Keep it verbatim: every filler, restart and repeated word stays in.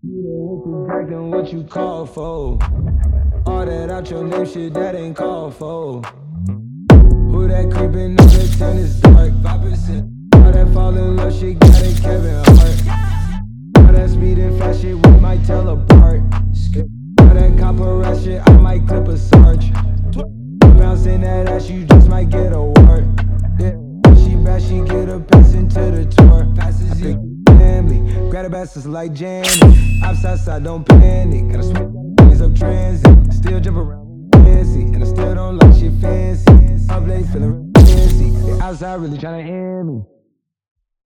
Acting what you call for. All that out your name shit that ain't called for. Who that creeping up at ten is dark? five percent. All that fall in love shit got it Kevin Hart. All that speed and fast shit we might tell apart. All that copper rat shit I might clip a sarge. Bouncing that ass you just might get a wart. Yeah, she bad she get a pass into the tour. Passes you family, grab the bastards like Janet. Outside side don't panic, gotta switch things up transit. Still jump around fancy, and I still don't like shit fancy. Up late feeling fancy, the outside really tryna end me.